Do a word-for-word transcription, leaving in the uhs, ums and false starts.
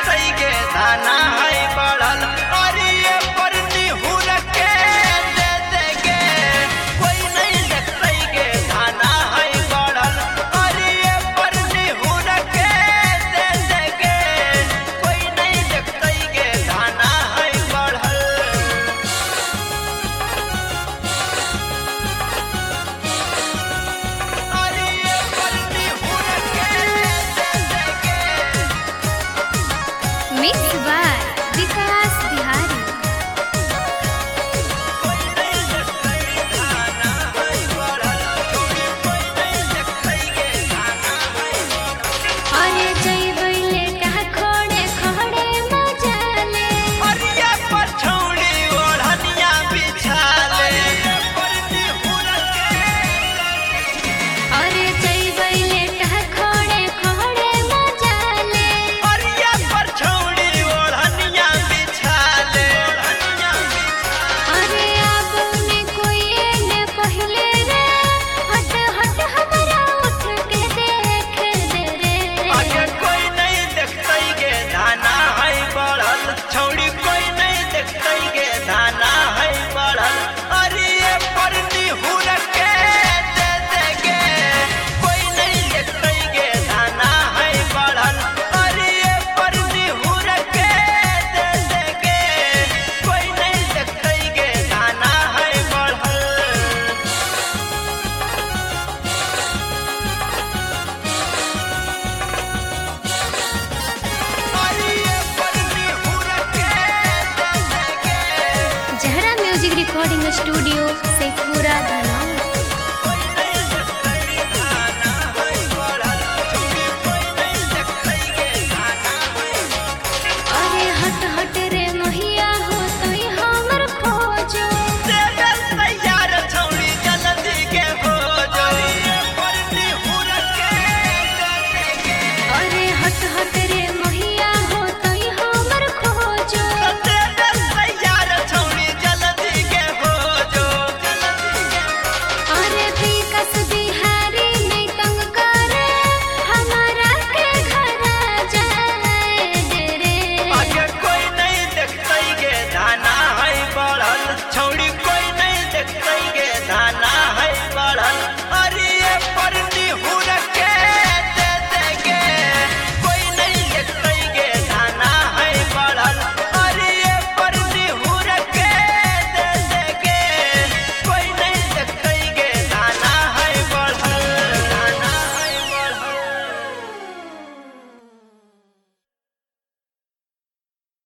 देखते गे धाना है बढ़ल अरे ये पर निहुर के दे देगे कोई नहीं देखते गे धाना है बढ़ल अरे ये पर निहुर के दे देगे कोई नहीं देखते गे धाना है बढ़ल अरे ये पर निहुर के दे देगे मिक्स बाय विकास बिहारी। कोई नहीं देखते धाना है बढ़ल कोई नहीं देखते गे धाना है अरे जइबै लेटा खोड़े खोड़े मजाले अरिया पर छौड़ी ओढ़निया बिछाले पर निहुर के अरे जइबै लेटा खोड़े खोड़े मजाले अरिया पर छौड़ी ओढ़निया बिछाले ओढ़निया बिछाले अरे अब ने कोई ने पहले रे हट हट हमरा उठ के देख दे रे आगे कोई नहीं देखते गे धाना है बढ़ल छौड़ी कोई नहीं देखते गे धाना है बढ़ल अरे ये पर निहुर के दे देगे कोई नहीं देखते गे धाना है बढ़ल अरे ये पर निहुर के दे देगे कोई नहीं देखते गे धाना है बढ़ल अरे ये पर निहुर के दे देगे जहरा music recording studio Sheikhpura Dhanaura.